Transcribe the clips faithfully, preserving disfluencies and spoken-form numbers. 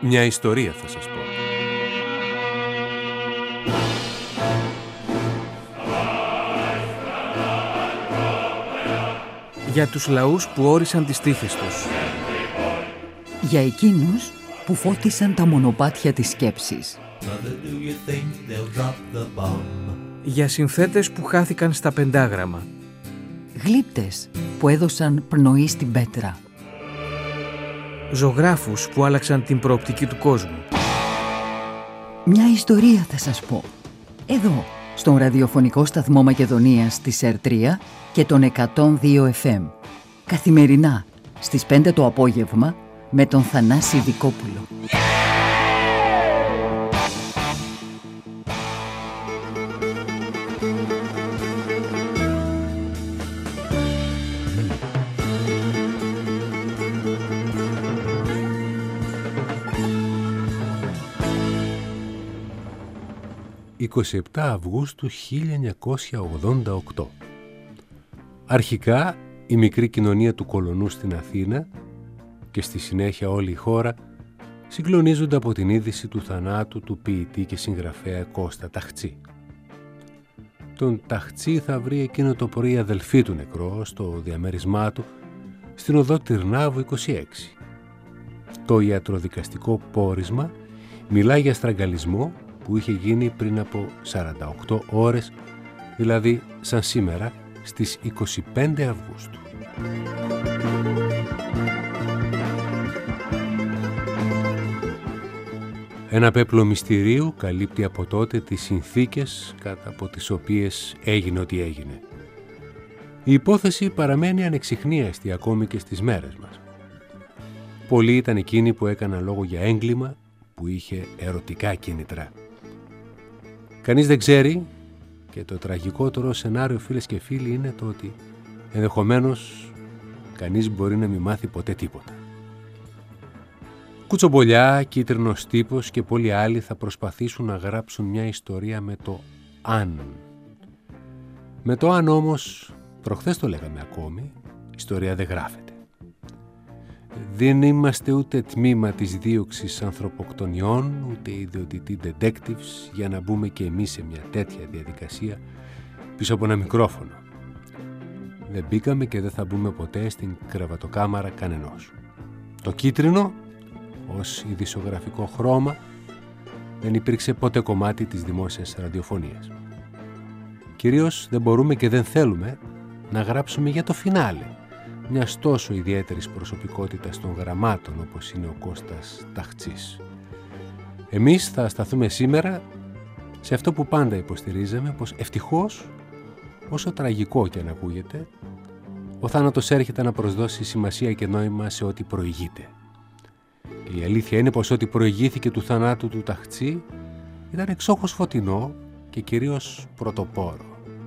Μια ιστορία θα σας πω. Για τους λαούς που όρισαν τις τύχες τους. Για εκείνους που φώτισαν τα μονοπάτια της σκέψης. Για συνθέτες που χάθηκαν στα πεντάγραμμα. Γλύπτες που έδωσαν πνοή στην πέτρα. Ζωγράφους που άλλαξαν την προοπτική του κόσμου. Μια ιστορία θα σας πω. Εδώ, στον ραδιοφωνικό σταθμό Μακεδονίας της ΕΡ τρία και τον εκατόν δύο εφ εμ. Καθημερινά, στις πέντε το απόγευμα, με τον Θανάση Δικόπουλο. είκοσι επτά Αυγούστου χίλια εννιακόσια ογδόντα οκτώ. Αρχικά η μικρή κοινωνία του Κολονού στην Αθήνα και στη συνέχεια όλη η χώρα συγκλονίζονται από την είδηση του θανάτου του ποιητή και συγγραφέα Κώστα Ταχτσή. Τον Ταχτσή θα βρει εκείνο το πρωί η αδελφή του νεκρό στο διαμέρισμά του στην οδό Τυρνάβου είκοσι έξι. Το ιατροδικαστικό πόρισμα μιλά για στραγγαλισμό που είχε γίνει πριν από σαράντα οκτώ ώρες, δηλαδή σαν σήμερα στις είκοσι πέντε Αυγούστου. Ένα πέπλο μυστηρίου καλύπτει από τότε τις συνθήκες κατά από τις οποίες έγινε ό,τι έγινε. Η υπόθεση παραμένει ανεξιχνίαστη ακόμη και στις μέρες μας. Πολλοί ήταν εκείνοι που έκαναν λόγο για έγκλημα που είχε ερωτικά κίνητρα. Κανείς δεν ξέρει και το τραγικότερο σενάριο, φίλες και φίλοι, είναι το ότι ενδεχομένως κανείς μπορεί να μην μάθει ποτέ τίποτα. Κουτσομπολιά, Κίτρινος Τύπος και πολλοί άλλοι θα προσπαθήσουν να γράψουν μια ιστορία με το αν. Με το αν όμως, προχθές το λέγαμε ακόμη, ιστορία δεν γράφεται. Δεν είμαστε ούτε τμήμα της δίωξης ανθρωποκτονιών, ούτε ιδιωτητοί detectives για να μπούμε και εμείς σε μια τέτοια διαδικασία πίσω από ένα μικρόφωνο. Δεν μπήκαμε και δεν θα μπούμε ποτέ στην κρεβατοκάμαρα κανενός. Το κίτρινο, ως ειδησιογραφικό χρώμα, δεν υπήρξε ποτέ κομμάτι της δημόσιας ραδιοφωνίας. Κυρίως δεν μπορούμε και δεν θέλουμε να γράψουμε για το φινάλε μιας τόσο ιδιαίτερης προσωπικότητας των γραμμάτων όπως είναι ο Κώστας Ταχτσής. Εμείς θα σταθούμε σήμερα σε αυτό που πάντα υποστηρίζαμε, πως ευτυχώς, όσο τραγικό και αν ακούγεται, ο θάνατος έρχεται να προσδώσει σημασία και νόημα σε ό,τι προηγείται. Και η αλήθεια είναι πως ό,τι προηγήθηκε του θανάτου του Ταχτσή ήταν εξόχως φωτεινό και κυρίως πρωτοπόρο.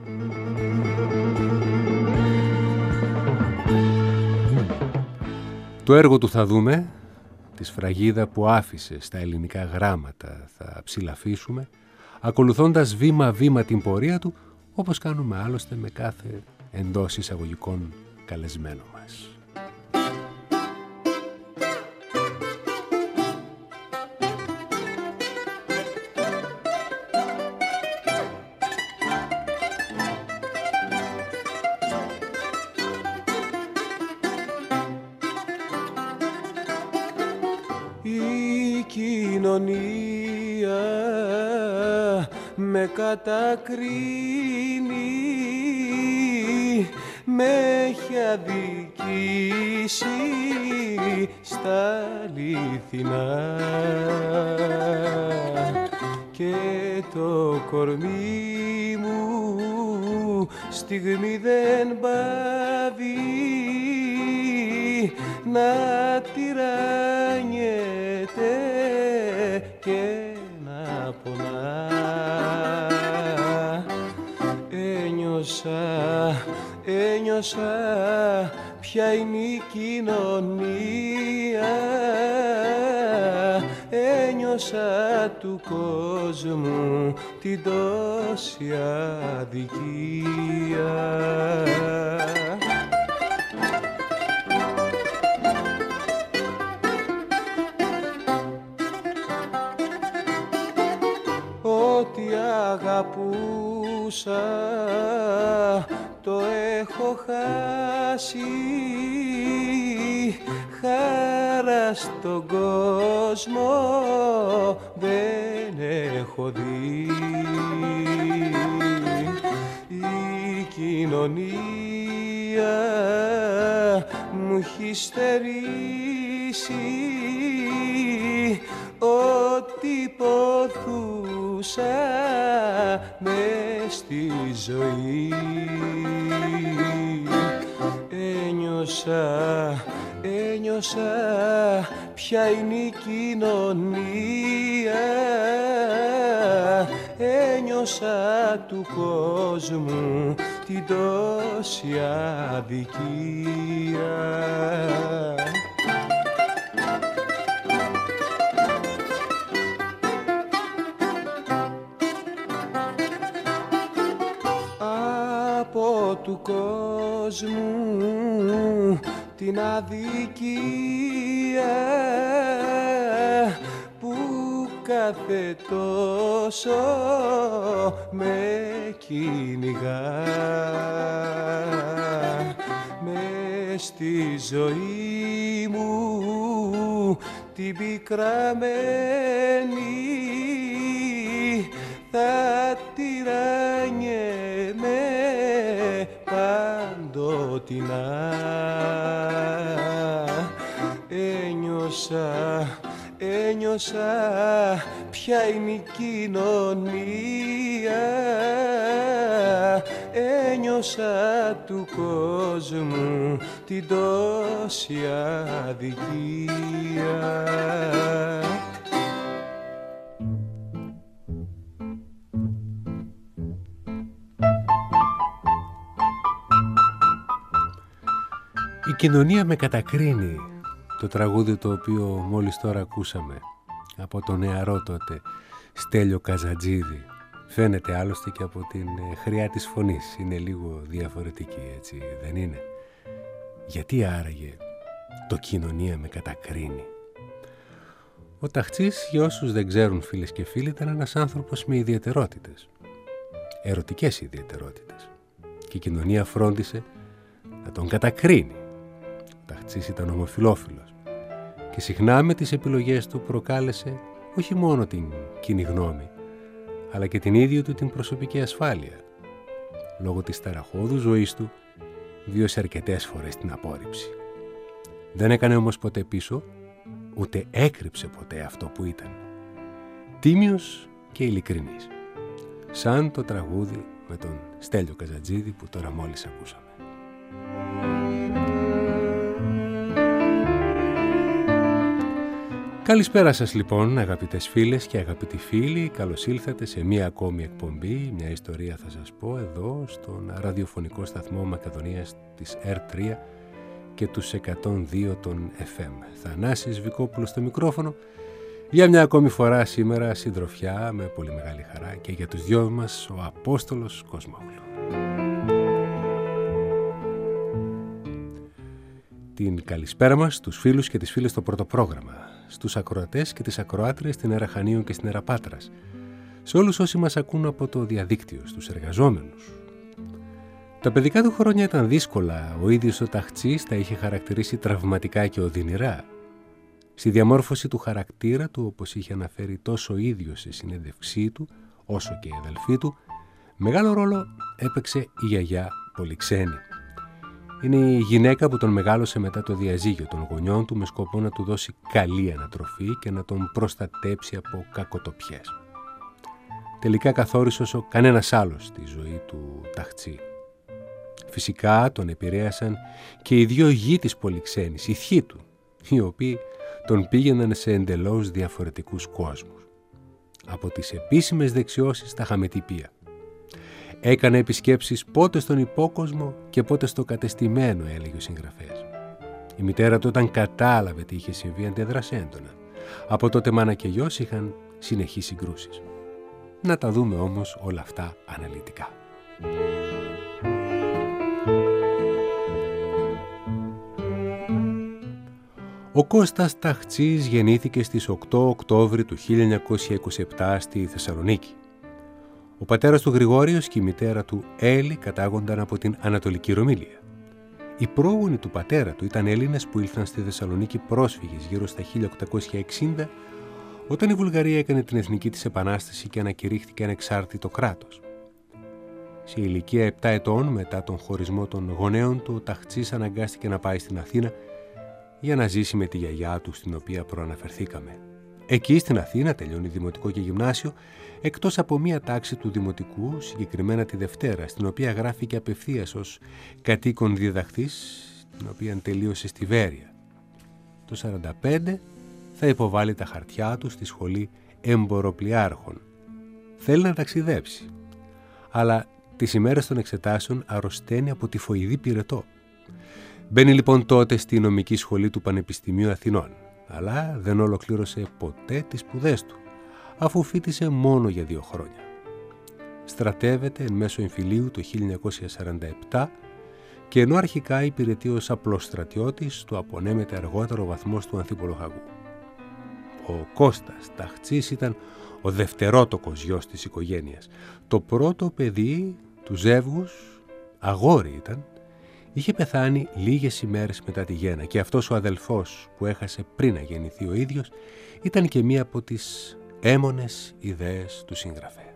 Το έργο του θα δούμε, τη σφραγίδα που άφησε στα ελληνικά γράμματα θα ψηλαφίσουμε, ακολουθώντας βήμα-βήμα την πορεία του, όπως κάνουμε άλλωστε με κάθε εντός εισαγωγικών καλεσμένο μας. Με κατακρίνει, με έχει αδικήσει στα αληθινά και το κορμί μου στιγμή δεν πάβει να τυραννιέται και να πονά. Ένιωσα, ένιωσα ποια είναι η κοινωνία, ένιωσα του κόσμου την τόση αδικία. το έχω χάσει, χαρά στον κόσμο δεν έχω δει. Η κοινωνία μου έχει στερήσει ό,τι ποθούσα μες στη ζωή. Ένιωσα, ένιωσα ποια είναι η κοινωνία, ένιωσα του κόσμου την τόση αδικία. Από του κόσμου την αδικία που κάθε τόσο με κυνηγά. Μες στη ζωή μου την πικραμένη θα τυραννιέμαι παντοτινά. Ένιωσα, ένιωσα ποια είναι η κοινωνία, ένιωσα του κόσμου την τόση αδικία. Η κοινωνία με κατακρίνει, το τραγούδι το οποίο μόλις τώρα ακούσαμε από τον νεαρό τότε Στέλιο Καζατζίδη. Φαίνεται άλλωστε και από την χρειά της φωνής, είναι λίγο διαφορετική, έτσι δεν είναι? Γιατί άραγε το κοινωνία με κατακρίνει? Ο Ταχτσής, για όσους δεν ξέρουν φίλες και φίλοι, ήταν ένας άνθρωπος με ιδιαιτερότητες, ερωτικές ιδιαιτερότητες, και η κοινωνία φρόντισε να τον κατακρίνει. Ο Ταχτσής ήταν ομοφυλόφιλος και συχνά με τις επιλογές του προκάλεσε όχι μόνο την κοινή γνώμη, αλλά και την ίδια του την προσωπική ασφάλεια. Λόγω της ταραχώδους ζωής του βίωσε αρκετές φορές την απόρριψη. Δεν έκανε όμως ποτέ πίσω, ούτε έκρυψε ποτέ αυτό που ήταν. Τίμιος και ειλικρινής. Σαν το τραγούδι με τον Στέλιο Καζατζίδη που τώρα μόλις ακούσαμε. Καλησπέρα σας λοιπόν αγαπητές φίλες και αγαπητοί φίλοι, καλώς ήλθατε σε μία ακόμη εκπομπή, μια ιστορία θα σας πω, εδώ στον ραδιοφωνικό σταθμό Μακεδονίας της Ερ τρία και τους εκατόν δύο των εφ εμ. Θανάσης Βικόπουλος στο μικρόφωνο, για μια ακόμη φορά σήμερα συντροφιά με πολύ μεγάλη χαρά και για τους δυο μας ο Απόστολος Κοσμόγλου. Την καλησπέρα μας στους φίλους και τις φίλες στο πρώτο πρόγραμμα, στους ακροατές και τις ακροάτριες στην Εραχανίων και στην Εραπάτρας, σε όλους όσοι μας ακούν από το διαδίκτυο, στους εργαζόμενους. Τα παιδικά του χρόνια ήταν δύσκολα, ο ίδιος ο Ταχτσής τα είχε χαρακτηρίσει τραυματικά και οδυνηρά. Στη διαμόρφωση του χαρακτήρα του, όπως είχε αναφέρει τόσο ο ίδιος σε συνέντευξή του, όσο και η αδελφή του, μεγάλο ρόλο έπαιξε η γιαγιά Πολυξένη. Είναι η γυναίκα που τον μεγάλωσε μετά το διαζύγιο των γονιών του με σκοπό να του δώσει καλή ανατροφή και να τον προστατέψει από κακοτοπιές. Τελικά καθόρισε όσο κανένας άλλος στη ζωή του Ταχτσή. Φυσικά τον επηρέασαν και οι δύο γη της Πολυξένης, οι θείοι του, οι οποίοι τον πήγαιναν σε εντελώς διαφορετικούς κόσμους. Από τις επίσημες δεξιώσεις στα χαμετυπία. Έκανε επισκέψεις πότε στον υπόκοσμο και πότε στο κατεστημένο, έλεγε ο συγγραφέας. Η μητέρα του όταν κατάλαβε τι είχε συμβεί αντέδρασε έντονα. Από τότε μάνα και γιος είχαν συνεχείς συγκρούσεις. Να τα δούμε όμως όλα αυτά αναλυτικά. Ο Κώστας Ταχτσής γεννήθηκε στις οκτώ Οκτώβρη του χίλια εννιακόσια είκοσι επτά στη Θεσσαλονίκη. Ο πατέρας του Γρηγόριος και η μητέρα του Έλλη κατάγονταν από την Ανατολική Ρωμήλεια. Οι πρόγονοι του πατέρα του ήταν Έλληνες που ήλθαν στη Θεσσαλονίκη πρόσφυγες γύρω στα χίλια οκτακόσια εξήντα, όταν η Βουλγαρία έκανε την εθνική της επανάσταση και ανακηρύχθηκε ανεξάρτητο κράτος. Σε ηλικία επτά ετών, μετά τον χωρισμό των γονέων του, ο Ταχτσής αναγκάστηκε να πάει στην Αθήνα για να ζήσει με τη γιαγιά του, στην οποία προαναφερθήκαμε. Εκεί στην Αθήνα τελειώνει δημοτικό και γυμνάσιο, εκτός από μία τάξη του δημοτικού, συγκεκριμένα τη Δευτέρα, στην οποία γράφηκε απευθείας ως κατοίκον διδαχτής, την οποία τελείωσε στη Βέρεια. Το σαράντα πέντε θα υποβάλει τα χαρτιά του στη σχολή εμποροπλιάρχων. Θέλει να ταξιδέψει, αλλά τις ημέρες των εξετάσεων αρρωσταίνει από τυφοειδή πυρετό. Μπαίνει λοιπόν τότε στη νομική σχολή του Πανεπιστημίου Αθηνών, αλλά δεν ολοκλήρωσε ποτέ τις σπουδές του, αφού φοίτησε μόνο για δύο χρόνια. Στρατεύεται εν μέσω εμφυλίου το χίλια εννιακόσια σαράντα επτά και ενώ αρχικά υπηρετεί ως απλός στρατιώτης, του απονέμεται αργότερο ο βαθμός του ανθιπολογαγού. Ο Κώστας Ταχτσής ήταν ο δευτερότοκος γιος της οικογένειας. Το πρώτο παιδί του ζεύγους, αγόρι ήταν, είχε πεθάνει λίγες ημέρες μετά τη γέννα και αυτός ο αδελφός που έχασε πριν να γεννηθεί ο ίδιος ήταν και μία από τις έμονες ιδέες του συγγραφέα.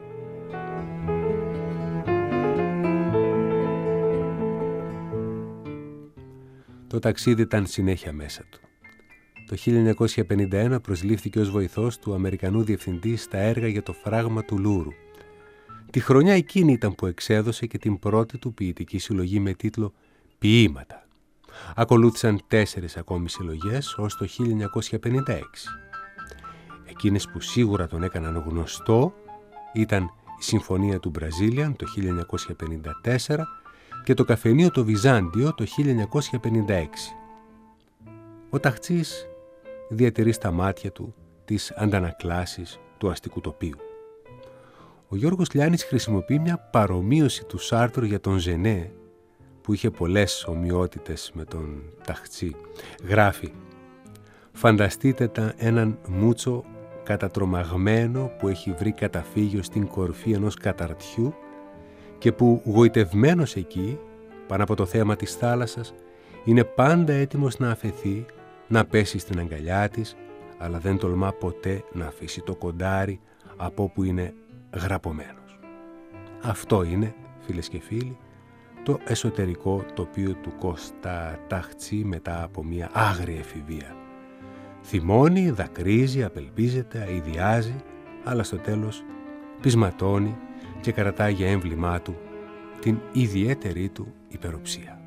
Το ταξίδι ήταν συνέχεια μέσα του. Το χίλια εννιακόσια πενήντα ένα προσλήφθηκε ως βοηθός του Αμερικανού διευθυντή στα έργα για το φράγμα του Λούρου. Τη χρονιά εκείνη ήταν που εξέδωσε και την πρώτη του ποιητική συλλογή με τίτλο «Ποίηματα». Ακολούθησαν τέσσερις ακόμη συλλογές ως το χίλια εννιακόσια πενήντα έξι. Εκείνες που σίγουρα τον έκαναν γνωστό ήταν η Συμφωνία του Μπραζίλιαν το χίλια εννιακόσια πενήντα τέσσερα και το Καφενείο το Βυζάντιο το χίλια εννιακόσια πενήντα έξι. Ο Ταχτσής διατηρεί στα μάτια του τις αντανακλάσεις του αστικού τοπίου. Ο Γιώργος Λιάννης χρησιμοποιεί μια παρομοίωση του Σάρτρ για τον Ζενέ, που είχε πολλές ομοιότητες με τον Ταχτσή. Γράφει: «Φανταστείτε τα έναν μούτσο κατατρομαγμένο που έχει βρει καταφύγιο στην κορφή ενός καταρτιού και που γοητευμένος εκεί, πάνω από το θέαμα της θάλασσας, είναι πάντα έτοιμος να αφαιθεί, να πέσει στην αγκαλιά της, αλλά δεν τολμά ποτέ να αφήσει το κοντάρι από όπου είναι γραπωμένος». Αυτό είναι, φίλες και φίλοι, το εσωτερικό τοπίο του Κώστα Ταχτσή μετά από μια άγρια εφηβεία. Θυμώνει, δακρύζει, απελπίζεται, αηδιάζει, αλλά στο τέλος πεισματώνει και κρατάει για έμβλημά του την ιδιαίτερη του υπεροψία.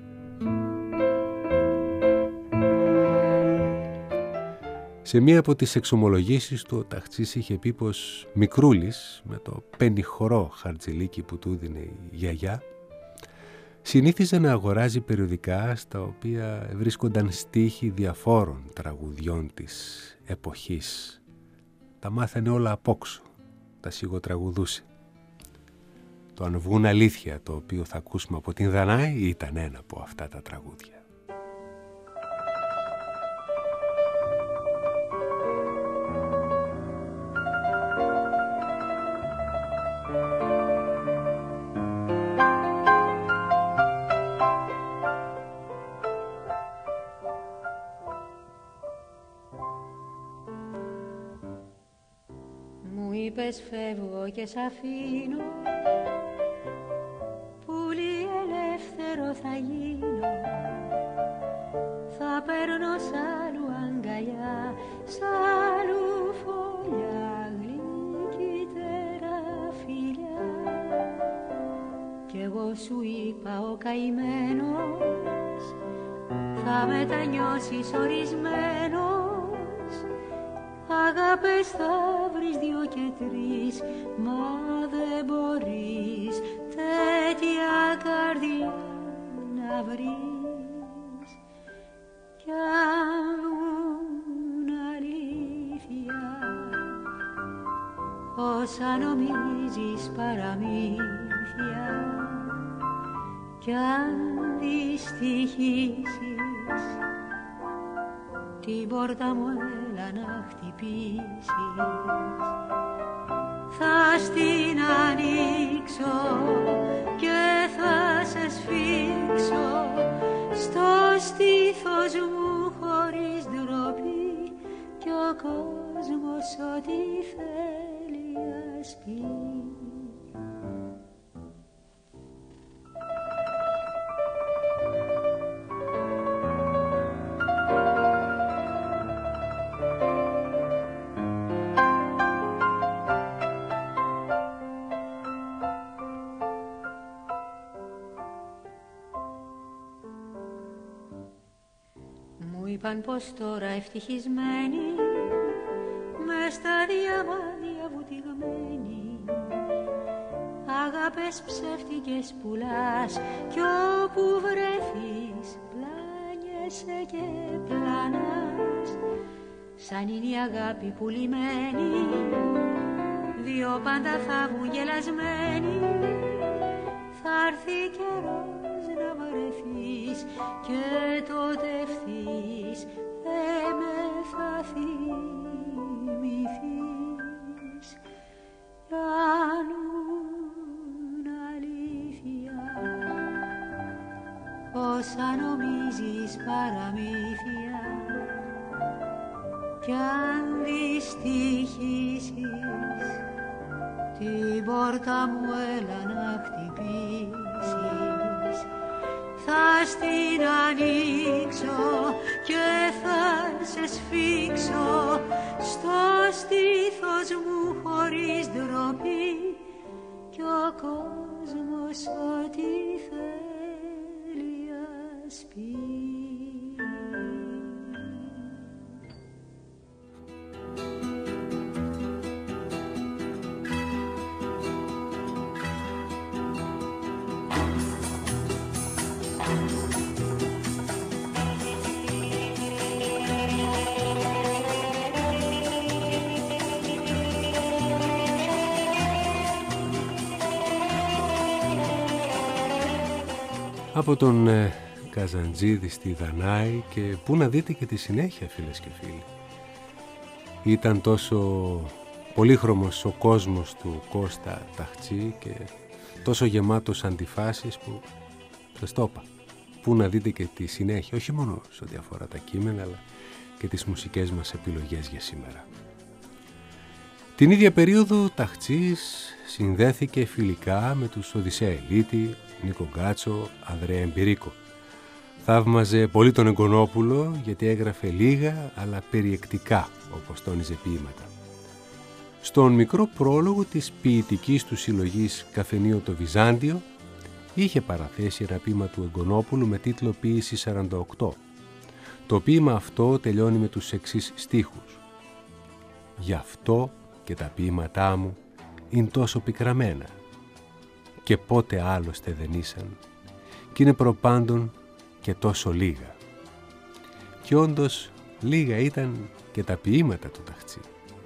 Σε μία από τις εξομολογήσεις του, ο Ταχτσής είχε πει πως μικρούλης, με το πενιχρό χαρτζηλίκι που του δίνε η γιαγιά, συνήθιζε να αγοράζει περιοδικά στα οποία βρίσκονταν στίχοι διαφόρων τραγουδιών της εποχής. Τα μάθανε όλα απόξω, τα σιγοτραγουδούσε. Το «Αν βγουν αλήθεια», το οποίο θα ακούσουμε από την Δανάη, ήταν ένα από αυτά τα τραγούδια. Είπες φεύγω και σ' αφήνω, πουλί ελεύθερο θα γίνω, θα παίρνω σ' άλλου αγκαλιά, σ' άλλου φωλιά, γλυκύτερα φιλιά. Κι εγώ σου είπα ο καημένος, θα μετανιώσεις ορισμένος, αγάπες θα βρεις δυο και τρεις, μα δεν μπορείς τέτοια καρδιά να βρεις. Κι αν βγουν αλήθεια όσα νομίζεις παραμύθια, κι αν δυστυχήσεις την πόρτα μου έλα να χτυπήσεις, θα στην ανοίξω και θα σε σφίξω στο στήθος μου χωρίς ντροπή κι ο κόσμος ό,τι θέλει ας πει. Είπαν πως τώρα ευτυχισμένοι μες στα διαμάντια βουτυγμένοι αγάπες ψεύτικες πουλάς κι όπου βρέθεις πλάνιεσαι και πλανάς σαν είναι η αγάπη πουλημένη δύο πάντα θα βγουν γελασμένοι θα έρθει καιρός να βαρεθείς και τότε ευθύς δεν με θα θυμηθείς κι αν ούν αλήθεια όσα νομίζεις παραμύθια κι αν δυστυχήσεις την πόρτα μου έλα να χτυπήσεις θα στην ανοίξω και θα σε σφίξω στο στήθος μου χωρίς ντροπή κι ο κόσμος ό,τι θέλει ας πει. Από τον ε, Καζαντζίδη στη Δανάη και πού να δείτε και τη συνέχεια φίλες και φίλοι. Ήταν τόσο πολύχρωμος ο κόσμος του Κώστα Ταχτσή και τόσο γεμάτος αντιφάσεις που σας το είπα. Πού να δείτε και τη συνέχεια, όχι μόνο σε ό,τι αφορά τα κείμενα αλλά και τις μουσικές μας επιλογές για σήμερα. Την ίδια περίοδο Ταχτσής συνδέθηκε φιλικά με τους Οδυσσέα Ελίτη, Νίκο Γκάτσο, Ανδρέα Εμπειρίκο. Θαύμαζε πολύ τον Εγκονόπουλο γιατί έγραφε λίγα αλλά περιεκτικά, όπως τόνιζε ποίηματα. Στον μικρό πρόλογο της ποιητικής του συλλογής «Καφενείο το Βυζάντιο» είχε παραθέσει ένα ποίημα του Εγκονόπουλου με τίτλο «Ποίηση σαράντα οκτώ». Το ποίημα αυτό τελειώνει με τους εξής στίχους. «Γι' αυτό και τα ποίηματά μου είναι τόσο πικραμένα και πότε άλλωστε δεν ήσαν κι είναι προπάντων και τόσο λίγα». Και όντως λίγα ήταν και τα ποίηματα του Ταχτσή.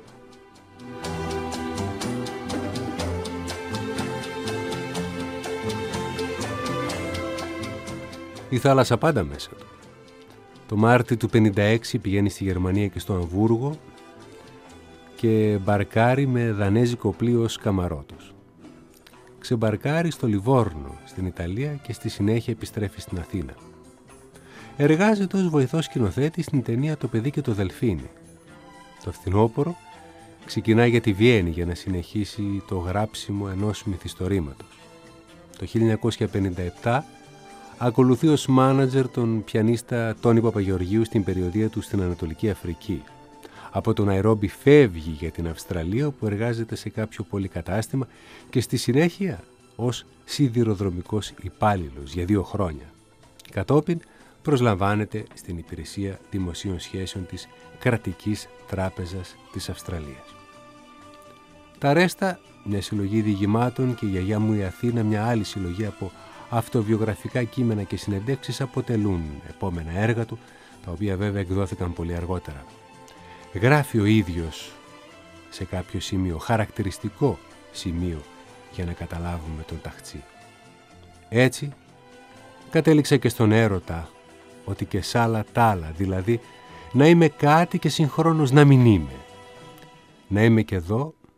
Η θάλασσα πάντα μέσα του. Το Μάρτι του πενήντα έξι πηγαίνει στη Γερμανία και στο Αμβούργο και μπαρκάρει με δανέζικο πλοίο Σκαμαρότος. Ξεμπαρκάρει στο Λιβόρνο στην Ιταλία και στη συνέχεια επιστρέφει στην Αθήνα. Εργάζεται ως βοηθός σκηνοθέτη στην ταινία «Το παιδί και το δελφίνι». Το φθινόπωρο ξεκινά για τη Βιέννη για να συνεχίσει το γράψιμο ενός μυθιστορήματος. Το χίλια εννιακόσια πενήντα επτά ακολουθεί ως μάνατζερ τον πιανίστα Τόνι Παπαγεωργίου στην περιοδεία του στην Ανατολική Αφρική. Από το Ναϊρόμπι φεύγει για την Αυστραλία όπου εργάζεται σε κάποιο πολυκατάστημα και στη συνέχεια ως σιδηροδρομικός υπάλληλος για δύο χρόνια. Κατόπιν προσλαμβάνεται στην υπηρεσία δημοσίων σχέσεων της Κρατικής Τράπεζας της Αυστραλίας. Τα Ρέστα, μια συλλογή διηγημάτων και η γιαγιά μου η Αθήνα, μια άλλη συλλογή από αυτοβιογραφικά κείμενα και συνεντεύξεις αποτελούν επόμενα έργα του, τα οποία βέβαια εκδόθηκαν πολύ αργότερα. Γράφει ο ίδιος σε κάποιο σημείο, χαρακτηριστικό σημείο για να καταλάβουμε τον Ταχτσή. Έτσι κατέληξα και στον έρωτα ότι και σ' άλλα τ' άλλα, δηλαδή να είμαι κάτι και συγχρόνως να μην είμαι. Να είμαι και εδώ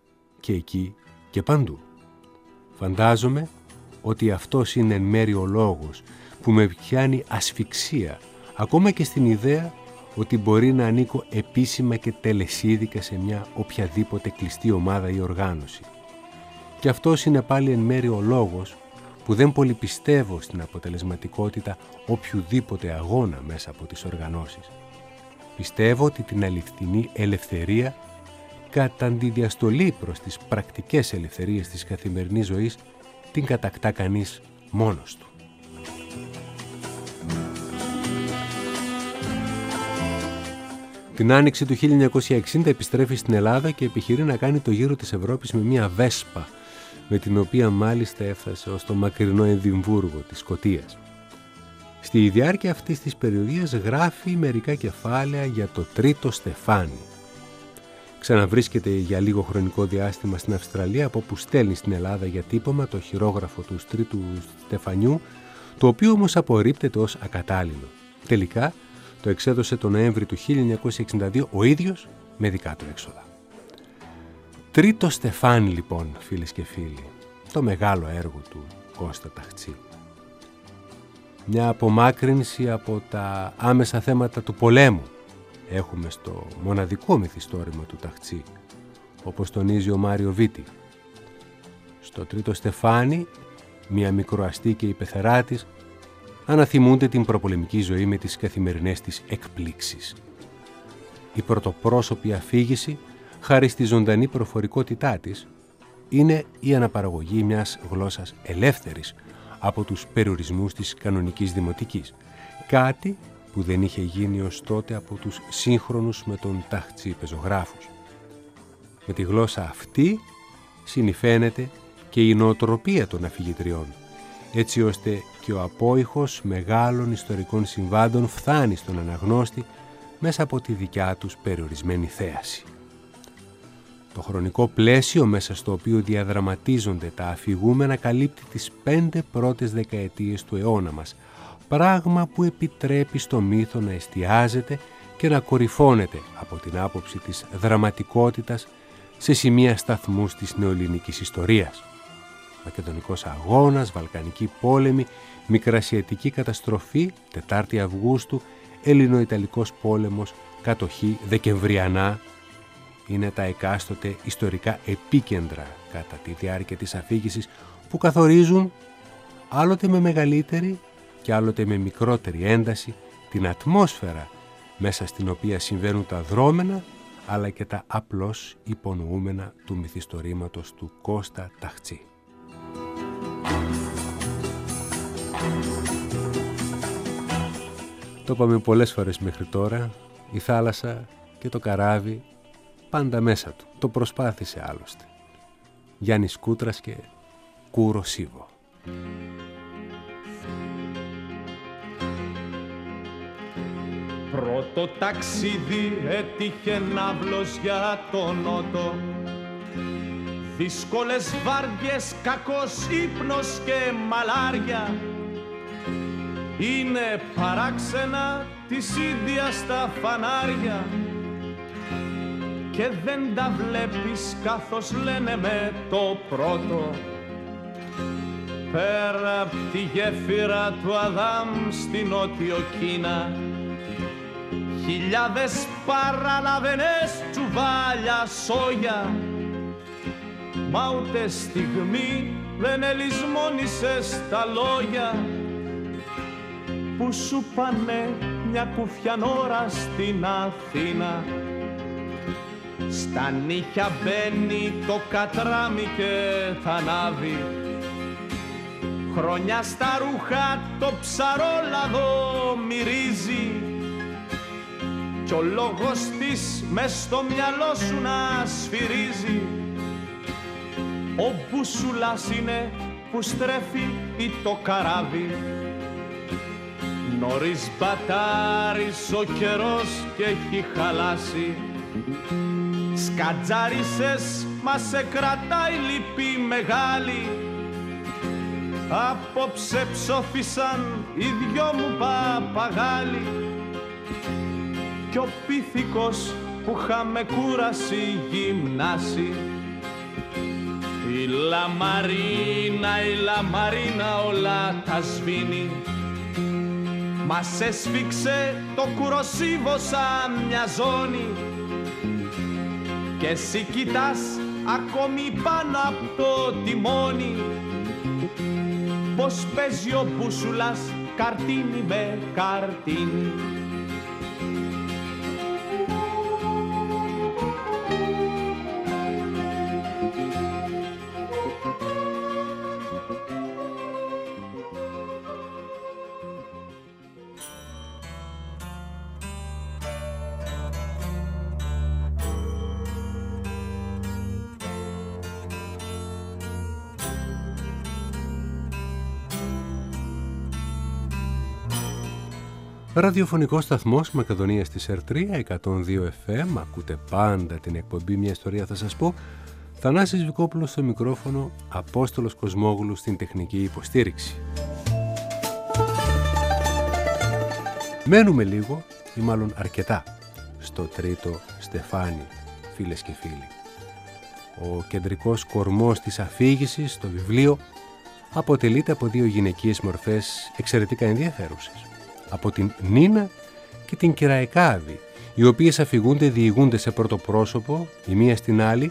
και εκεί και παντού. Φαντάζομαι ότι αυτός είναι εν μέρει ο λόγος που με πιάνει ασφυξία, ακόμα και στην ιδέα ότι μπορεί να ανήκω επίσημα και τελεσίδικα σε μια οποιαδήποτε κλειστή ομάδα ή οργάνωση. Και αυτός είναι πάλι εν μέρει ο λόγος που δεν πολύ πιστεύω στην αποτελεσματικότητα οποιουδήποτε αγώνα μέσα από τις οργανώσεις. Πιστεύω ότι την αληθινή ελευθερία, κατά τη διαστολή προς τις πρακτικές ελευθερίες της καθημερινής ζωής, την κατακτά κανείς μόνος του. Την άνοιξη του χίλια εννιακόσια εξήντα επιστρέφει στην Ελλάδα και επιχειρεί να κάνει το γύρο της Ευρώπης με μια Βέσπα, με την οποία μάλιστα έφτασε ως το μακρινό Εδιμβούργο της Σκωτίας. Στη διάρκεια αυτής της περιοδίας γράφει μερικά κεφάλαια για το τρίτο στεφάνι. Ξαναβρίσκεται για λίγο χρονικό διάστημα στην Αυστραλία, από όπου στέλνει στην Ελλάδα για τύπωμα το χειρόγραφο του τρίτου στεφανιού, το οποίο όμως απορρίπτεται ως ακατάλληλο. Τελικά το εξέδωσε τον Νοέμβρη του χίλια εννιακόσια εξήντα δύο ο ίδιος με δικά του έξοδα. Τρίτο στεφάνι λοιπόν, φίλες και φίλοι, το μεγάλο έργο του Κώστα Ταχτσή. Μια απομάκρυνση από τα άμεσα θέματα του πολέμου έχουμε στο μοναδικό μυθιστόρημα του Ταχτσή, όπως τονίζει ο Μάριο Βίτη. Στο τρίτο στεφάνι, μια μικροαστή πεθερά της αναθυμούνται την προπολεμική ζωή με τις καθημερινές της εκπλήξεις. Η πρωτοπρόσωπη αφήγηση, χάρη στη ζωντανή προφορικότητά της, είναι η αναπαραγωγή μιας γλώσσας ελεύθερης από τους περιορισμούς της κανονικής δημοτικής, κάτι που δεν είχε γίνει ως τότε από τους σύγχρονους με τον Ταχτσή πεζογράφους. Με τη γλώσσα αυτή συνυφαίνεται και η νοοτροπία των αφηγητριών, έτσι ώστε και ο απόϊχος μεγάλων ιστορικών συμβάντων φθάνει στον αναγνώστη μέσα από τη δικιά τους περιορισμένη θέαση. Το χρονικό πλαίσιο μέσα στο οποίο διαδραματίζονται τα αφηγούμενα καλύπτει τις πέντε πρώτες δεκαετίες του αιώνα μας, πράγμα που επιτρέπει στο μύθο να εστιάζεται και να κορυφώνεται από την άποψη της δραματικότητας σε σημεία σταθμούς της νεοελληνικής ιστορίας. Μακεδονικός αγώνας, Βαλκανική πόλεμη, Μικρασιατική καταστροφή, τετάρτη Αυγούστου, Ελληνο-Ιταλικός πόλεμος, κατοχή Δεκεμβριανά, είναι τα εκάστοτε ιστορικά επίκεντρα κατά τη διάρκεια της αφήγησης που καθορίζουν, άλλοτε με μεγαλύτερη και άλλοτε με μικρότερη ένταση, την ατμόσφαιρα μέσα στην οποία συμβαίνουν τα δρόμενα αλλά και τα απλώς υπονοούμενα του μυθιστορήματος του Κώστα Ταχτσή. Το είπαμε πολλές φορές μέχρι τώρα, η θάλασσα και το καράβι πάντα μέσα του. Το προσπάθησε άλλωστε. Γιάννης Κούτρας και Κούρο Σίβο. Πρώτο ταξίδι έτυχε ναύλος για τον νότο. Δύσκολες βάρδιες, κακός ύπνος και μαλάρια. Είναι παράξενα της ίδιας τα φανάρια και δεν τα βλέπεις καθώς λένε με το πρώτο. Πέρα απ' τη γέφυρα του Αδάμ στη Νότιο Κίνα, χιλιάδες παραλαβενές τσουβάλια σόγια, μα ούτε στιγμή δεν ελισμόνησες τα λόγια που σου πάνε μια κουφιανόρα στην Αθήνα. Στα νύχια μπαίνει το κατράμι και τα ανάβει, χρόνια στα ρούχα το ψαρόλαδο μυρίζει κι ο λόγος της μες στο μυαλό σου να σφυρίζει. Ο μπουσουλάς είναι που στρέφει ή το καράβι, νωρίς μπατάρεις ο καιρός και έχει χαλάσει. Σκατζάρισες μα σε κρατάει λύπη μεγάλη, απόψε ψόφισαν οι δυο μου παπαγάλοι κι ο πίθηκος που είχαμε κούραση γυμνάσει Η λαμαρίνα, η λαμαρίνα όλα τα σβήνει. Μας έσφιξε το κουροσίβο σαν μια ζώνη και εσύ κοιτάς ακόμη πάνω από το τιμόνι πως παίζει ο μπούσουλας καρτίνι με καρτίνι. Ραδιοφωνικός σταθμός Μακεδονίας της Ερ τρία, εκατόν δύο εφ εμ. Ακούτε πάντα την εκπομπή «Μια ιστορία θα σας πω». Θανάσης Βικόπουλος στο μικρόφωνο, Απόστολος Κοσμόγλου στην τεχνική υποστήριξη. Μένουμε λίγο, ή μάλλον αρκετά, στο τρίτο στεφάνι, φίλες και φίλοι. Ο κεντρικός κορμός της αφήγησης στο βιβλίο αποτελείται από δύο γυναικείες μορφές εξαιρετικά ενδιαφέρουσες. Από την Νίνα και την Κυραϊκάδη, οι οποίες αφηγούνται, διηγούνται σε πρώτο πρόσωπο, η μία στην άλλη,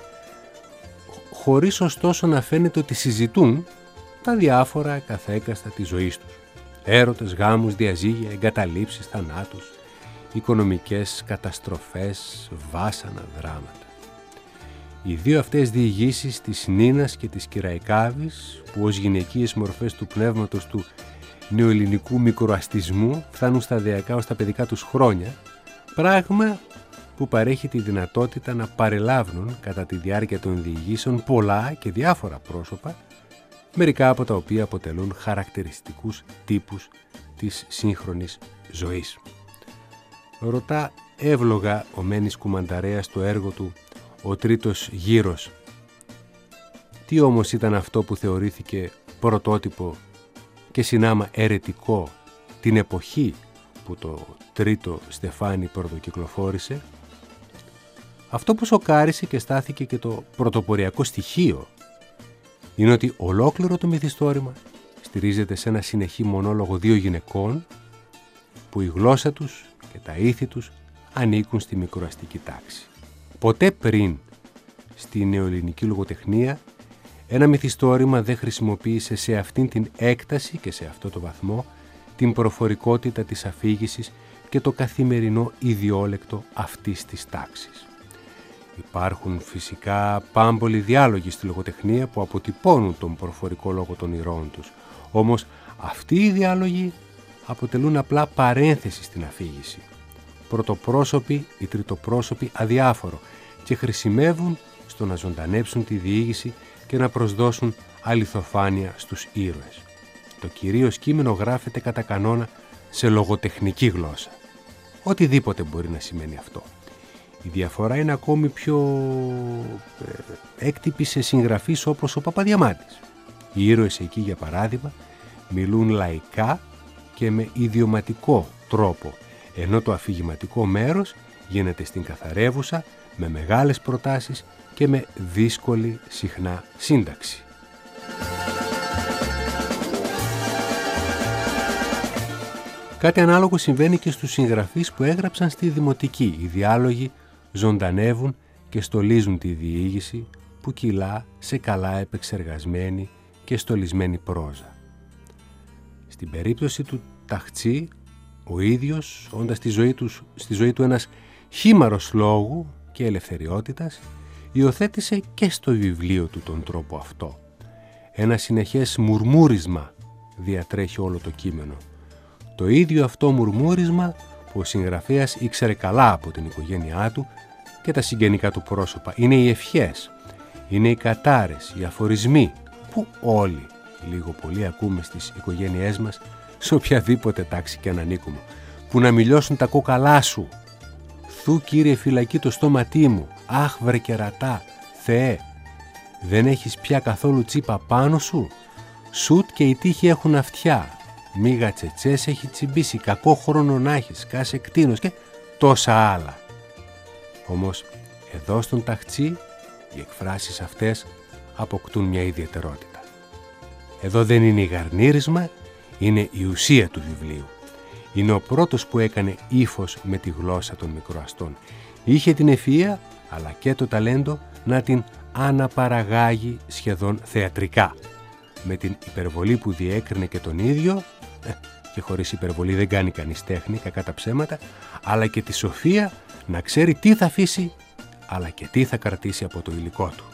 χωρίς ωστόσο να φαίνεται ότι συζητούν τα διάφορα καθέκαστα της ζωής τους. Έρωτες, γάμους, διαζύγια, εγκαταλείψεις, θανάτους, οικονομικές καταστροφές, βάσανα, δράματα. Οι δύο αυτές διηγήσεις της Νίνας και της Κυραϊκάδης, που ως γυναικείες μορφές του πνεύματος του νεοελληνικού μικροαστισμού φτάνουν σταδιακά ως τα παιδικά τους χρόνια, πράγμα που παρέχει τη δυνατότητα να παρελάβουν κατά τη διάρκεια των διηγήσεων πολλά και διάφορα πρόσωπα, μερικά από τα οποία αποτελούν χαρακτηριστικούς τύπους της σύγχρονης ζωής. Ρωτά εύλογα ο Μένης Κουμανταρέας στο έργο του «Ο τρίτος γύρος». Τι όμως ήταν αυτό που θεωρήθηκε πρωτότυπο και συνάμα αιρετικό την εποχή που το τρίτο στεφάνι πρωτοκυκλοφόρησε? Αυτό που σοκάρισε και στάθηκε και το πρωτοποριακό στοιχείο είναι ότι ολόκληρο το μυθιστόρημα στηρίζεται σε ένα συνεχή μονόλογο δύο γυναικών που η γλώσσα τους και τα ήθη τους ανήκουν στη μικροαστική τάξη. Ποτέ πριν στη νεοελληνική λογοτεχνία ένα μυθιστόρημα δεν χρησιμοποίησε σε αυτήν την έκταση και σε αυτό το βαθμό την προφορικότητα της αφήγησης και το καθημερινό ιδιόλεκτο αυτής της τάξης. Υπάρχουν φυσικά πάμπολοι διάλογοι στη λογοτεχνία που αποτυπώνουν τον προφορικό λόγο των ηρώων τους. Όμως αυτοί οι διάλογοι αποτελούν απλά παρένθεση στην αφήγηση. Πρωτοπρόσωποι ή τριτοπρόσωποι αδιάφορο και χρησιμεύουν στο να ζωντανέψουν τη διήγηση και να προσδώσουν αληθοφάνεια στους ήρωες. Το κυρίως κείμενο γράφεται κατά κανόνα σε λογοτεχνική γλώσσα. Οτιδήποτε μπορεί να σημαίνει αυτό. Η διαφορά είναι ακόμη πιο ε, έκτυπη σε συγγραφείς όπως ο Παπαδιαμάντης. Οι ήρωες εκεί, για παράδειγμα, μιλούν λαϊκά και με ιδιωματικό τρόπο, ενώ το αφηγηματικό μέρος γίνεται στην καθαρεύουσα, με μεγάλες προτάσεις και με δύσκολη συχνά σύνταξη. Κάτι ανάλογο συμβαίνει και στους συγγραφείς που έγραψαν στη δημοτική. Οι διάλογοι ζωντανεύουν και στολίζουν τη διήγηση που κυλά σε καλά επεξεργασμένη και στολισμένη πρόζα. Στην περίπτωση του Ταχτσή, ο ίδιος, όντας στη ζωή του, στη ζωή του ένας χήμαρος λόγου και ελευθεριότητας, υιοθέτησε και στο βιβλίο του τον τρόπο αυτό. Ένα συνεχές μουρμούρισμα διατρέχει όλο το κείμενο. Το ίδιο αυτό μουρμούρισμα που ο συγγραφέας ήξερε καλά από την οικογένειά του και τα συγγενικά του πρόσωπα. Είναι οι ευχές, είναι οι κατάρες, οι αφορισμοί που όλοι λίγο πολύ ακούμε στις οικογένειές μας, σε οποιαδήποτε τάξη και αν ανήκουμε. Που να μιλιώσουν τα κόκαλά σου. Θου κύριε φυλακή το στόματί μου, αχ βρε κερατά, Θεέ, δεν έχεις πια καθόλου τσίπα πάνω σου, σουτ και οι τείχοι έχουν αυτιά, μίγα τσετσές έχει τσιμπήσει, κακό χρόνο να έχεις, κάσε κτήνος και τόσα άλλα. Όμως εδώ στον Ταχτσή οι εκφράσεις αυτές αποκτούν μια ιδιαιτερότητα. Εδώ δεν είναι η γαρνίρισμα, είναι η ουσία του βιβλίου. Είναι ο πρώτος που έκανε ύφος με τη γλώσσα των μικροαστών. Είχε την ευφυΐα, αλλά και το ταλέντο να την αναπαραγάγει σχεδόν θεατρικά. Με την υπερβολή που διέκρινε και τον ίδιο, ε, και χωρίς υπερβολή δεν κάνει κανείς τέχνη, κακά τα ψέματα, αλλά και τη σοφία να ξέρει τι θα αφήσει, αλλά και τι θα κρατήσει από το υλικό του.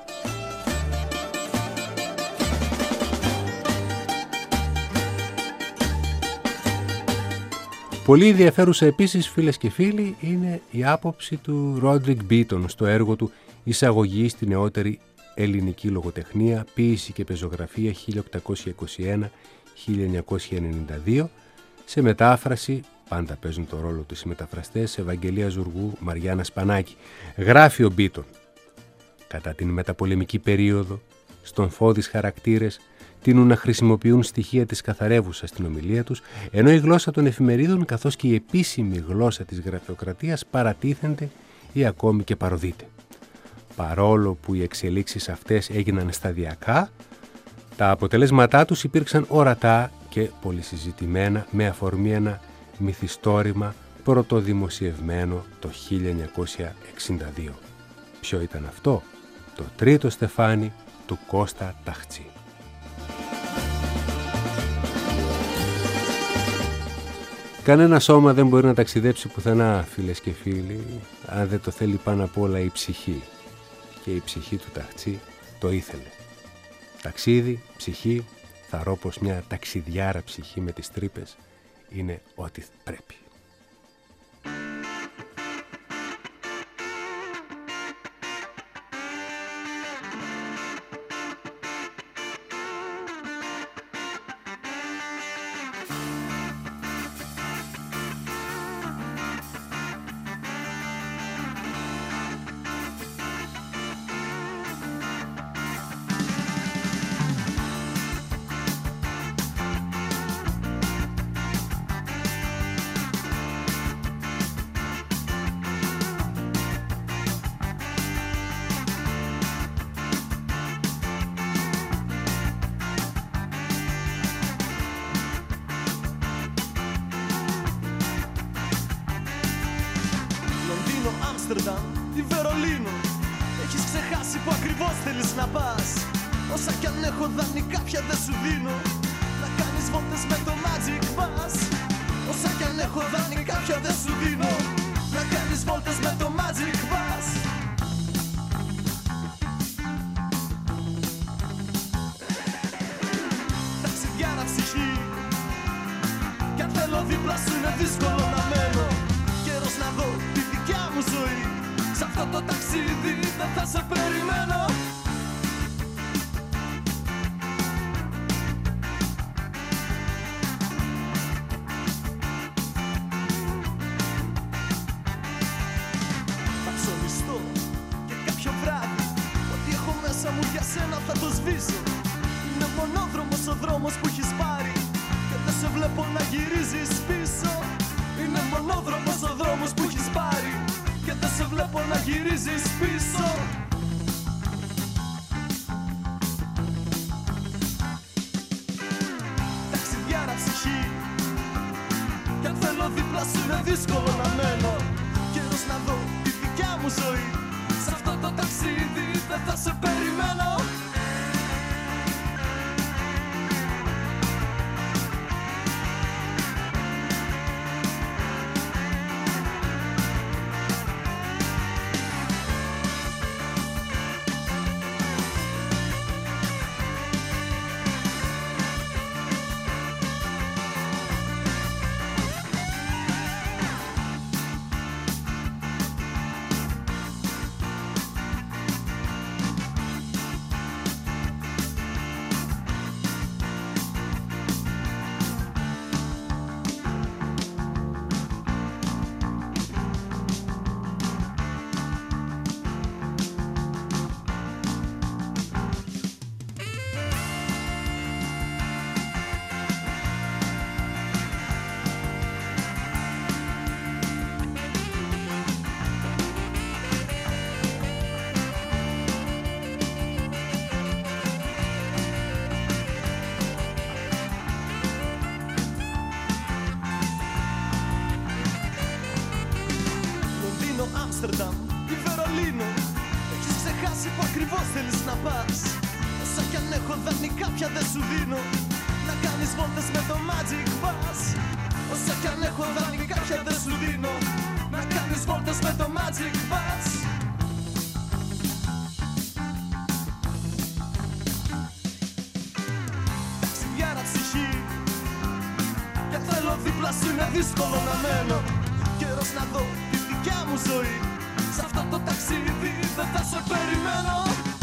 Πολύ ενδιαφέρουσα επίσης, φίλες και φίλοι, είναι η άποψη του Ρόντρικ Μπίτον στο έργο του «Εισαγωγή στη νεότερη ελληνική λογοτεχνία, ποίηση και πεζογραφία χίλια οκτακόσια είκοσι ένα με χίλια εννιακόσια ενενήντα δύο», σε μετάφραση, πάντα παίζουν το ρόλο τους οι μεταφραστές, Ευαγγελία Ζουργού, Μαριάννα Σπανάκη. Γράφει ο Μπίτον: «Κατά την μεταπολεμική περίοδο, στον φώδεις χαρακτήρες τείνουν να χρησιμοποιούν στοιχεία της καθαρεύουσας στην ομιλία τους, ενώ η γλώσσα των εφημερίδων καθώς και η επίσημη γλώσσα της γραφειοκρατίας παρατίθενται ή ακόμη και παροδείται. Παρόλο που οι εξελίξεις αυτές έγιναν σταδιακά, τα αποτελέσματά τους υπήρξαν ορατά και πολυσυζητημένα με αφορμή ένα μυθιστόρημα πρωτοδημοσιευμένο το χίλια εννιακόσια εξήντα δύο. Ποιο ήταν αυτό? Το τρίτο στεφάνι του Κώστα Ταχτσή. Κανένα σώμα δεν μπορεί να ταξιδέψει πουθενά, φίλες και φίλοι, αν δεν το θέλει πάνω απ' όλα η ψυχή. Και η ψυχή του Ταχτσή το ήθελε. Ταξίδι, ψυχή, θαρώ πως μια ταξιδιάρα ψυχή με τις τρύπες είναι ό,τι πρέπει. Άμστερνταμ ή Βερολίνο, έχεις ξεχάσει που ακριβώς θέλεις να πας. Όσα κι αν έχω δάνει κάποια δεν σου δίνω, να κάνεις βόλτες με το Magic Bus. Όσα κι αν έχω δάνει κάποια δεν σου δίνω, να κάνεις βόλτες με το Magic Bus. Ταξιδιάρα ψυχή, κι αν θέλω δίπλα σου είναι δύσκολο να μένω. Καιρός να δω τη δικιά μου ζωή, σ' αυτό το ταξίδι δεν θα σε περιμένω. Θα ψωνιστώ και κάποιο βράδυ, ό,τι έχω μέσα μου για σένα θα το σβήσω. Είναι μονόδρομος ο δρόμος που έχεις πάρει και δεν σε βλέπω να γυρίζεις πίσω. Είναι μονόδρομος ο δρόμος που έχεις πάρει και δεν σε βλέπω να γυρίζεις πίσω. Ταξιδιάρα ψυχή, κι αν θέλω δίπλα σου είναι δύσκολο να μένω. Καιρός να δω τη δικιά μου ζωή, σ' αυτό το ταξίδι δεν θα σε περιμένω. Άμστερνταμ ή Βερολίνο. Έχεις ξεχάσει που ακριβώς θέλεις να πας. Όσα κι αν έχω δανεικά πια δεν σου δίνω. Να κάνεις βόλτες με το Magic Bus. Όσα κι αν έχω δανεικά πια δεν σου δίνω. Να κάνεις βόλτες με το Magic Bus. Ταξιδιάρα ψυχή, και θέλω δίπλα σου είναι δύσκολο να μένω. Καιρός να δω τη δικιά μου ζωή. Σ' αυτό το ταξίδι δεν θα σε περιμένω.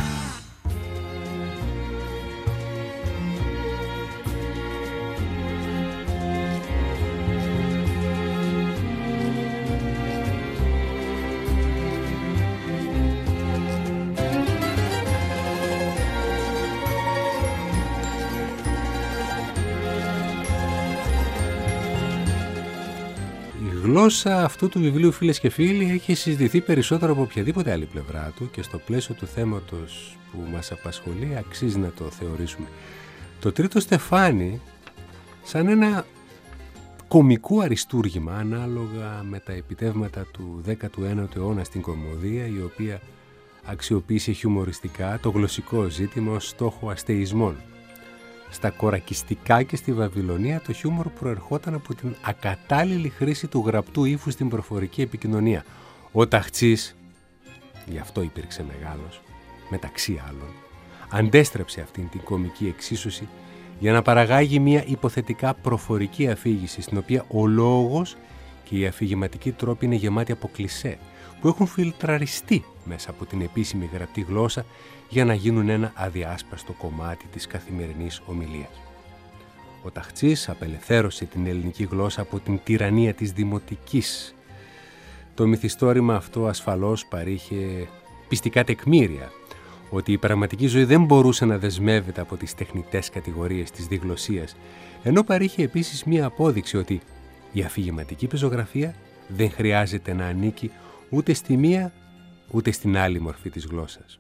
Η γλώσσα αυτού του βιβλίου, φίλες και φίλοι, έχει συζητηθεί περισσότερο από οποιαδήποτε άλλη πλευρά του και στο πλαίσιο του θέματος που μας απασχολεί αξίζει να το θεωρήσουμε. Το τρίτο στεφάνι σαν ένα κωμικό αριστούργημα ανάλογα με τα επιτεύγματα του δέκατου ένατου αιώνα στην κωμωδία, η οποία αξιοποίησε χιουμοριστικά το γλωσσικό ζήτημα ως στόχο αστεϊσμών. Στα κορακιστικά και στη Βαβυλωνία το χιούμορ προερχόταν από την ακατάλληλη χρήση του γραπτού ύφου στην προφορική επικοινωνία. Ο Ταχτσής, γι' αυτό υπήρξε μεγάλος, μεταξύ άλλων, αντέστρεψε αυτήν την κωμική εξίσωση για να παραγάγει μια υποθετικά προφορική αφήγηση, στην οποία ο λόγος και οι αφηγηματικοί τρόποι είναι γεμάτοι από κλισέ, που έχουν φιλτραριστεί μέσα από την επίσημη γραπτή γλώσσα για να γίνουν ένα αδιάσπαστο κομμάτι της καθημερινής ομιλίας. Ο Ταχτσής απελευθέρωσε την ελληνική γλώσσα από την τυραννία της δημοτικής. Το μυθιστόρημα αυτό ασφαλώς παρήχε πιστικά τεκμήρια ότι η πραγματική ζωή δεν μπορούσε να δεσμεύεται από τις τεχνητές κατηγορίες της διγλωσσίας, ενώ παρήχε επίσης μία απόδειξη ότι η αφηγηματική πεζογραφία δεν χρειάζεται να ανήκει ούτε στη μία ούτε στην άλλη μορφή της γλώσσας.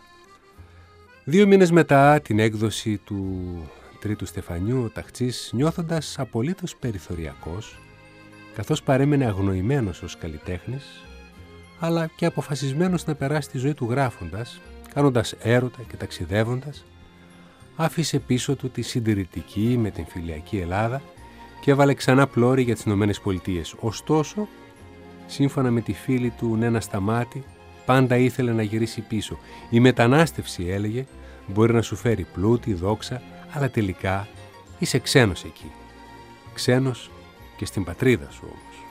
Δύο μήνες μετά την έκδοση του τρίτου στεφανιού, ο Ταχτσής, νιώθοντας απολύτως περιθωριακός, καθώς παρέμενε αγνοημένος ως καλλιτέχνης, αλλά και αποφασισμένος να περάσει τη ζωή του γράφοντας, κάνοντας έρωτα και ταξιδεύοντας, άφησε πίσω του τη συντηρητική με την φιλιακή Ελλάδα και έβαλε ξανά πλώρη για τις Ηνωμένες Πολιτείες. Ωστόσο, σύμφωνα με τη φίλη του Νένα Σταμάτη, πάντα ήθελε να γυρίσει πίσω. Η μετανάστευση, έλεγε, μπορεί να σου φέρει πλούτη, δόξα, αλλά τελικά είσαι ξένος εκεί. Ξένος και στην πατρίδα σου όμως.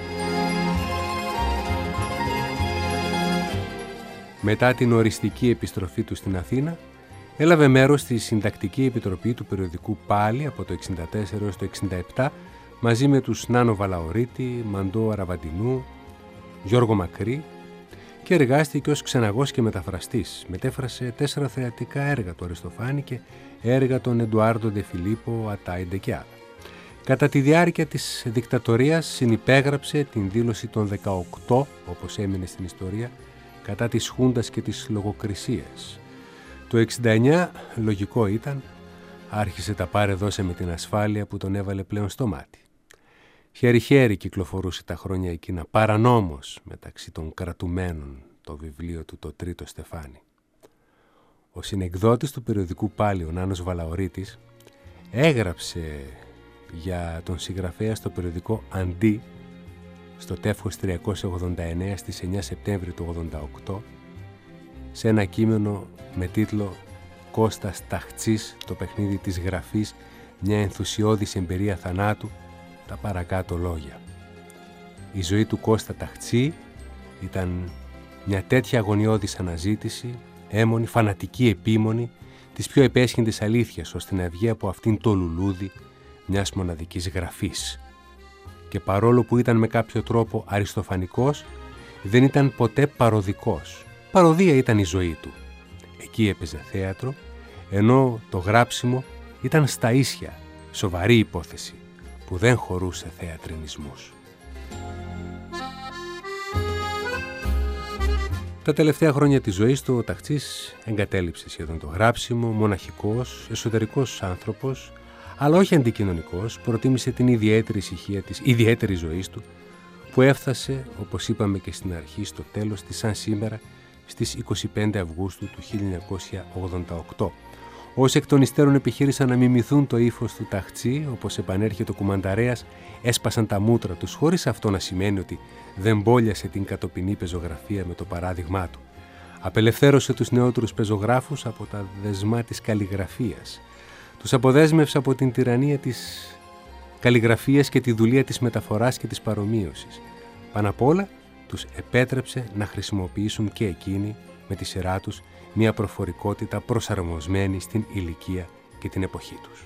Μετά την οριστική επιστροφή του στην Αθήνα, έλαβε μέρος στη συντακτική επιτροπή του περιοδικού Πάλι από το εξήντα τέσσερα έως το εξήντα επτά, μαζί με τους Νάνο Βαλαωρίτη, Μαντώ Αραβαντινού, Γιώργο Μακρύ, και εργάστηκε ως ξεναγός και μεταφραστής. Μετέφρασε τέσσερα θεατρικά έργα του Αριστοφάνη και έργα των Εντουάρντο Ντε Φιλίππο, Ατάιντε και άλλα. Κατά τη διάρκεια της δικτατορίας συνυπέγραψε την δήλωση των δεκαοκτώ, όπως έμεινε στην ιστορία, κατά της Χούντας και της λογοκρισίας. Το εξήντα εννιά, λογικό ήταν, άρχισε τα πάρε δώσε με την ασφάλεια που τον έβαλε πλέον στο μάτι. Χέρι-χέρι κυκλοφορούσε τα χρόνια εκείνα, παρανόμως μεταξύ των κρατουμένων, το βιβλίο του το τρίτο στεφάνι. Ο συνεκδότης του περιοδικού Πάλι, ο Νάνος Βαλαωρίτης, έγραψε για τον συγγραφέα στο περιοδικό Αντί, στο τεύχος τριακόσια ογδόντα εννέα στις εννέα Σεπτέμβρη του ογδόντα οκτώ, σε ένα κείμενο με τίτλο «Κώστας Ταχτσής, το παιχνίδι της γραφής, μια ενθουσιώδης εμπειρία θανάτου», τα παρακάτω λόγια. Η ζωή του Κώστα Ταχτσή ήταν μια τέτοια αγωνιώδης αναζήτηση, έμονη, φανατική επίμονη της πιο επέσχυντης αλήθειας, ώστε να βγει από αυτήν το λουλούδι μιας μοναδικής γραφής. Και παρόλο που ήταν με κάποιο τρόπο αριστοφανικός, δεν ήταν ποτέ παροδικός. Παροδία ήταν η ζωή του. Εκεί έπαιζε θέατρο, ενώ το γράψιμο ήταν στα ίσια, σοβαρή υπόθεση, που δεν χωρούσε θεατρινισμούς. Τα τελευταία χρόνια της ζωής του, ο Ταχτσής εγκατέλειψε σχεδόν το γράψιμο, μοναχικός, εσωτερικός άνθρωπος, αλλά όχι αντικοινωνικός, προτίμησε την ιδιαίτερη ησυχία της ιδιαίτερης ζωής του, που έφτασε, όπως είπαμε και στην αρχή, στο τέλος της σαν σήμερα στις είκοσι πέντε Αυγούστου του χίλια εννιακόσια ογδόντα οκτώ. Όσοι εκ των υστέρων επιχείρησαν να μιμηθούν το ύφος του Ταχτσή, όπως επανέρχεται ο κουμανταρέας, έσπασαν τα μούτρα τους, χωρίς αυτό να σημαίνει ότι δεν μπόλιασε την κατοπινή πεζογραφία με το παράδειγμά του. Απελευθέρωσε τους νεότερους πεζογράφους από τα δεσμά της καλλιγραφίας. Τους αποδέσμευσε από την τυραννία της καλλιγραφίας και τη δουλεία της μεταφοράς και της παρομοίωσης. Πάνω απ' όλα, τους επέτρεψε να χρησιμοποιήσουν και εκείνοι, με τη σειρά τους, μια προφορικότητα προσαρμοσμένη στην ηλικία και την εποχή τους.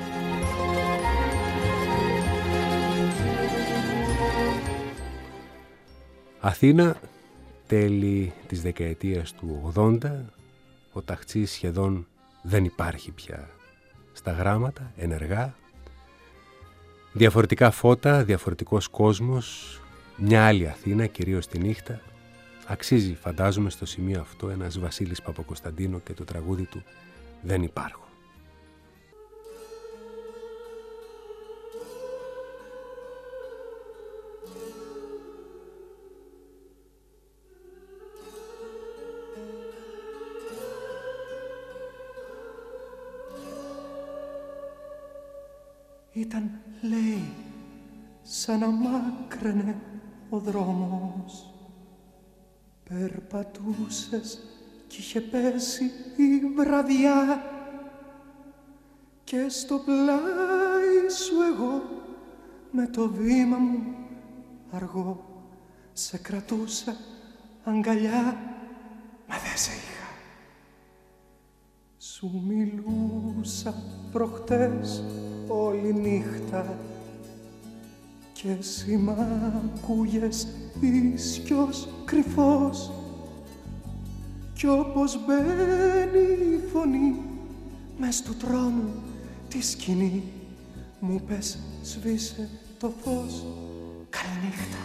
Αθήνα, τέλη της δεκαετίας του ογδόντα, ο Ταχτσής σχεδόν δεν υπάρχει πια στα γράμματα, ενεργά. Διαφορετικά φώτα, διαφορετικός κόσμος, μια άλλη Αθήνα, κυρίως τη νύχτα. Αξίζει, φαντάζομαι, στο σημείο αυτό ένας Βασίλης Παπακοσταντίνου και το τραγούδι του «Δεν υπάρχω». Ήταν, λέει, σαν να μάκραινε ο δρόμος. Περπατούσες κι είχε πέσει η βραδιά και στο πλάι σου εγώ με το βήμα μου αργό σε κρατούσα αγκαλιά, μα δεν σε είχα. Σου μιλούσα προχτές όλη νύχτα και εσύ μ' ακούγες ίσιος κρυφός κι όπως μπαίνει η φωνή μες του τρόμου τη σκηνή μου πες σβήσε το φως, καληνύχτα.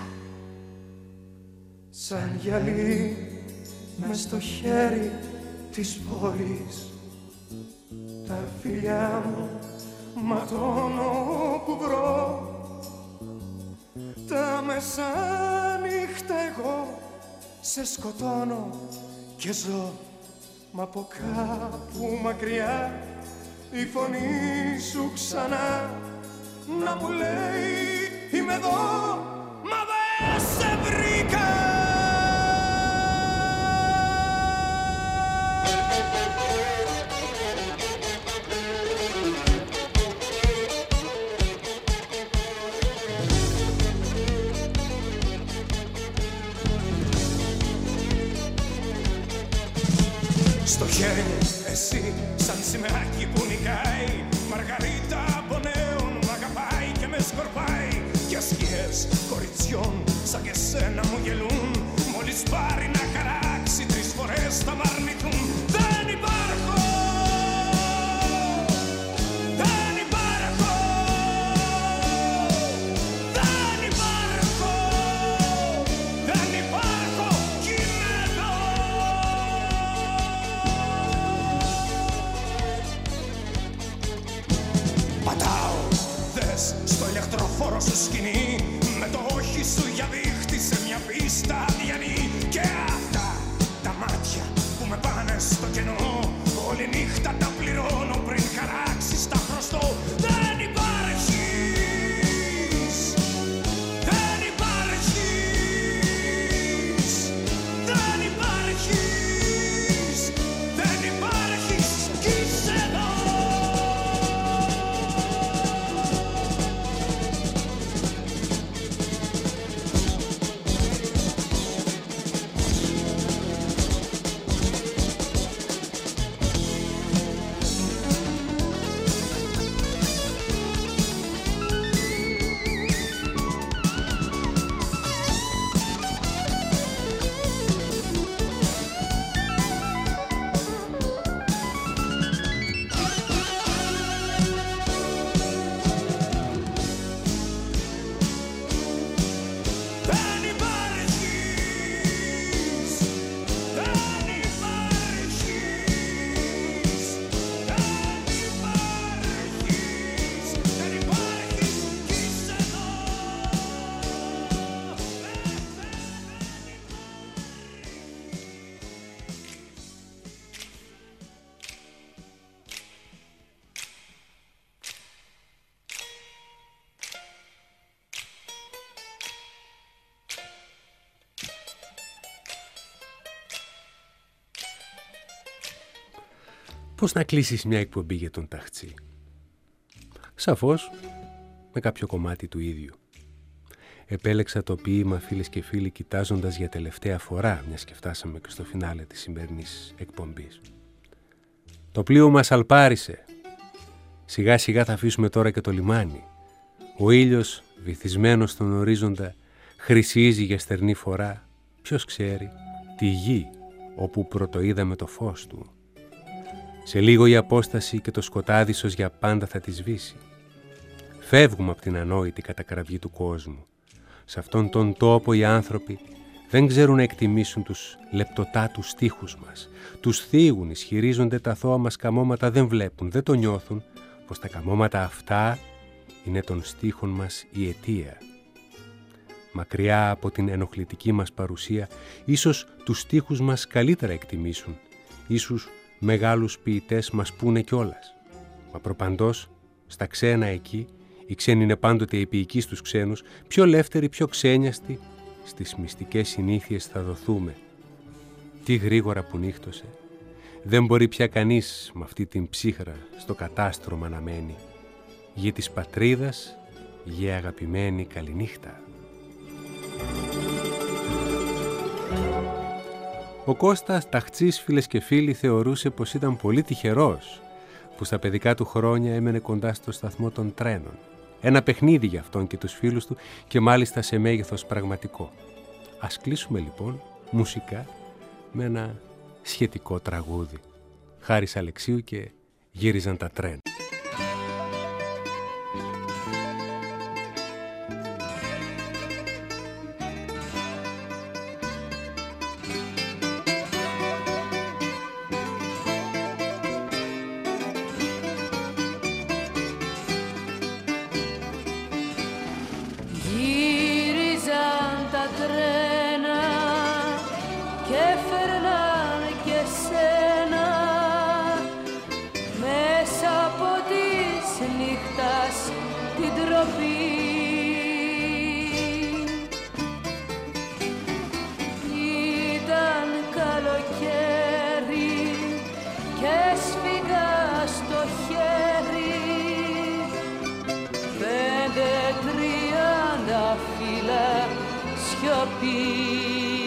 Σαν γυαλί μες στο χέρι της πόλης τα φιλιά μου ματώνω που βρω. Τα μεσάνυχτα εγώ σε σκοτώνω και ζω, μα από κάπου μακριά η φωνή σου ξανά να μου λέει είμαι εδώ, μα δεν σε βρήκα. Στο χέρι μου εσύ σαν σημαίακι που νικάει, μαργαρίτα από νέων μ' αγαπάει και με σκορπάει κι ασκίες κοριτσιών σαν και σένα μου γελούν, μόλις πάρει να χαράξει τρεις φορές θα μ' αρνηθούν. Δεν υπάρχω, δεν υπάρχω, δεν υπάρχω, δεν υπάρχω κι είμαι εδώ. Πατάω, δες, στο ηλεκτροφόρο σου σκηνή με το όχι σου για δείχτη σε μια πίστα αδιανή και αυτά τα μάτια που με πάνε στο κενό όλη νύχτα τα πληρώνω πριν χαράξεις τα χρωστώ. Δεν υπάρχεις, δεν υπάρχεις, δεν υπάρχεις, δεν υπάρχεις κι είσαι εδώ. Πώς να κλείσεις μια εκπομπή για τον Ταχτσή? Σαφώς με κάποιο κομμάτι του ίδιου. Επέλεξα το ποίημα, φίλες και φίλοι, κοιτάζοντας για τελευταία φορά, μιας και φτάσαμε και στο φινάλε της σημερινής εκπομπής. Το πλοίο μας αλπάρισε. Σιγά σιγά θα αφήσουμε τώρα και το λιμάνι. Ο ήλιος, βυθισμένος στον ορίζοντα, χρυσίζει για στερνή φορά. Ποιος ξέρει, τη γη, όπου πρωτοείδαμε το φως του. Σε λίγο η απόσταση και το σκοτάδι ίσως για πάντα θα τη σβήσει. Φεύγουμε από την ανόητη κατακραυγή του κόσμου. Σε αυτόν τον τόπο οι άνθρωποι δεν ξέρουν να εκτιμήσουν τους λεπτοτάτους στίχους μας. Τους θίγουν, ισχυρίζονται τα αθώα μας καμώματα, δεν βλέπουν, δεν το νιώθουν, πως τα καμώματα αυτά είναι των στίχων μας η αιτία. Μακριά από την ενοχλητική μας παρουσία, ίσως τους στίχους μας καλύτερα εκτιμήσουν, ίσως μεγάλους ποιητές μας πούνε κιόλας. Μα προπαντός, στα ξένα εκεί, οι ξένοι είναι πάντοτε οι ποιικοί στους ξένους, πιο ελεύθεροι, πιο ξένιαστοι, στις μυστικές συνήθειες θα δοθούμε. Τι γρήγορα που νύχτωσε, δεν μπορεί πια κανείς με αυτή την ψύχρα στο κατάστρωμα να μένει. Γη της πατρίδας, γη αγαπημένη, καληνύχτα. Ο Κώστας Ταχτσής, φίλες και φίλοι, θεωρούσε πως ήταν πολύ τυχερός που στα παιδικά του χρόνια έμενε κοντά στο σταθμό των τρένων. Ένα παιχνίδι για αυτόν και τους φίλους του και μάλιστα σε μέγεθος πραγματικό. Ας κλείσουμε λοιπόν μουσικά με ένα σχετικό τραγούδι. Χάρης Αλεξίου και «Γύριζαν τα τρένα». Σιωπή.